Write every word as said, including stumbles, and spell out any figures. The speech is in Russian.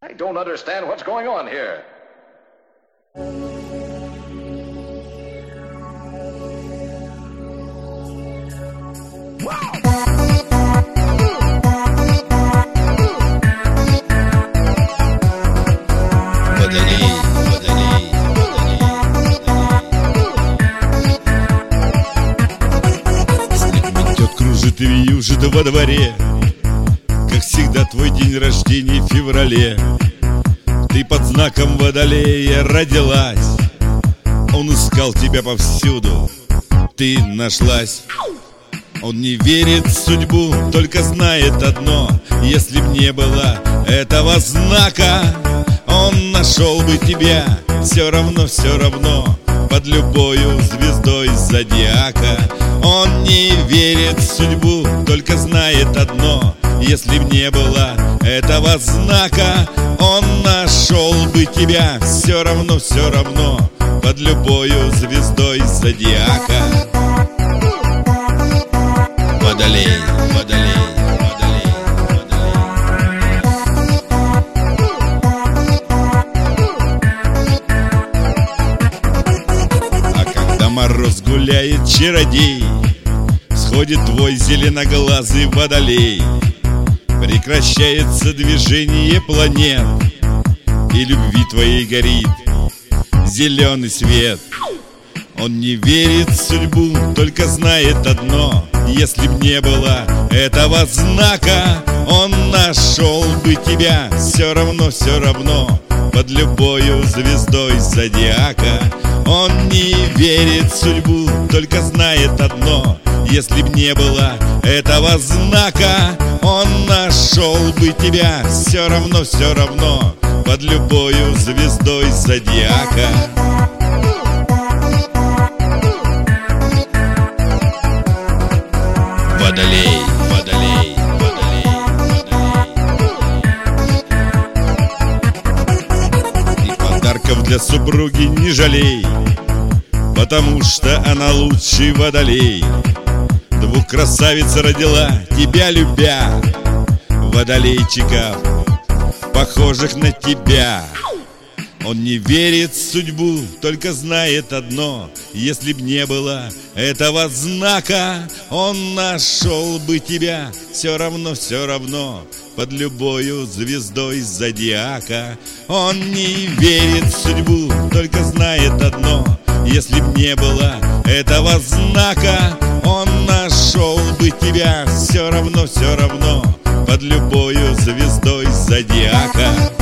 I don't understand what's going on here. Водолей, водолей, водолей. Снег метет, кружит и вьюжит во дворе. Как всегда, твой день рождения в феврале. Ты под знаком водолея родилась. Он искал тебя повсюду, ты нашлась. Он не верит в судьбу, только знает одно: если б не было этого знака, он нашел бы тебя все равно, все равно под любою звездой зодиака. Он не верит в судьбу, только знает одно: если б не было этого знака, он нашел бы тебя все равно, все равно под любою звездой зодиака. Водолей, водолей, водолей, водолей. А когда мороз гуляет чародей, сходит твой зеленоглазый водолей. Прекращается движение планет, и любви твоей горит зеленый свет. Он не верит в судьбу, только знает одно: если б не было этого знака, он нашел бы тебя все равно, все равно под любою звездой зодиака. Он не верит в судьбу, только знает одно: если б не было этого знака, он нашел бы тебя все равно, все равно под любою звездой зодиака. Водолей, водолей, водолей, водолей. И подарков для супруги не жалей, потому что она лучший водолей. Двух красавиц родила, тебя любя, водолейчиков, похожих на тебя. Он не верит в судьбу, только знает одно: если б не было этого знака, он нашел бы тебя все равно, все равно под любою звездой зодиака. Он не верит в судьбу, только знает одно: если б не было этого знака, он нашел бы тебя все равно, все равно под любою звездой зодиака.